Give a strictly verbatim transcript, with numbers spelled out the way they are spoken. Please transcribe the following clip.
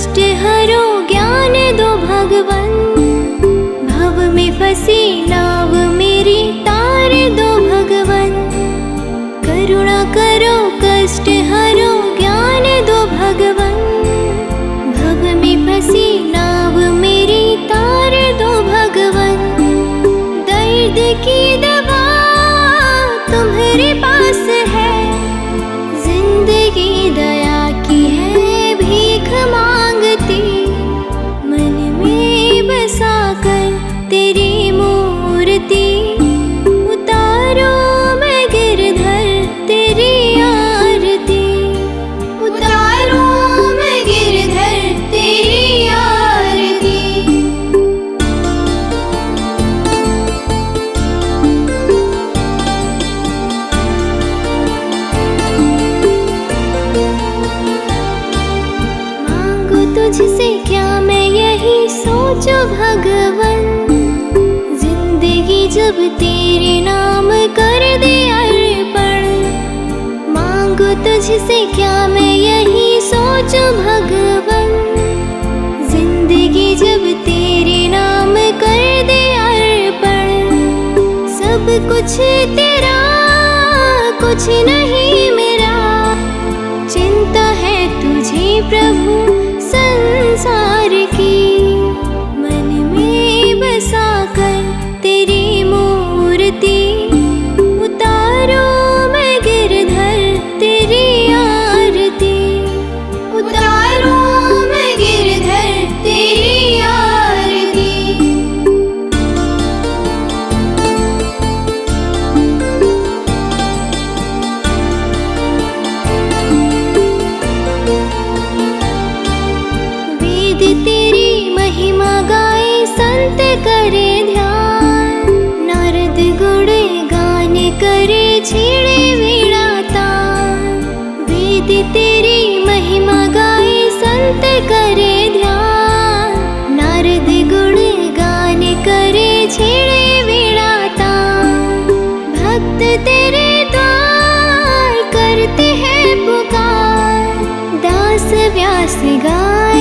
कष्ट हरो ज्ञान दो भगवन। भव में फंसी नाव मेरी तार दो भगवन। करुणा करो कष्ट हरो ज्ञान दो भगवन। भव में फंसी नाव मेरी तार दो भगवन। दर्द की दवा तुम्हारे पास है, जिंदगी दया की है भीख मांगती। मन में बसा कर तेरी मूर्ति, उतारो मैं गिरधर तेरी आरती। उतारो मैं गिरधर तेरी आरती। मांगू तुझसे क्या मैं यही सोचो भगवन। जिंदगी जब तेरे नाम कर दे अर्पण। मांगू तुझसे क्या मैं यही सोचो भगवन। जिंदगी जब तेरे नाम कर दे अर्पण। सब कुछ तेरा कुछ नहीं मेरा। चिंता है तुझे प्रभु संसार की। मन में बसा कर तेरी मूर्ति, उतारो मैं गिरधर तेरी आरती। उतारो मैं गिरधर तेरी आरती। वेद तेरी महिमा गाए संत करे ध्यान। नारद गुण गान करे छेड़े वीणा तान। वेद तेरी महिमा गाए संत करे ध्यान। नारद गुण गान करे छेड़े वीणा तान। भक्त तेरे द्वार करते हैं पुकार। दास व्यास गाए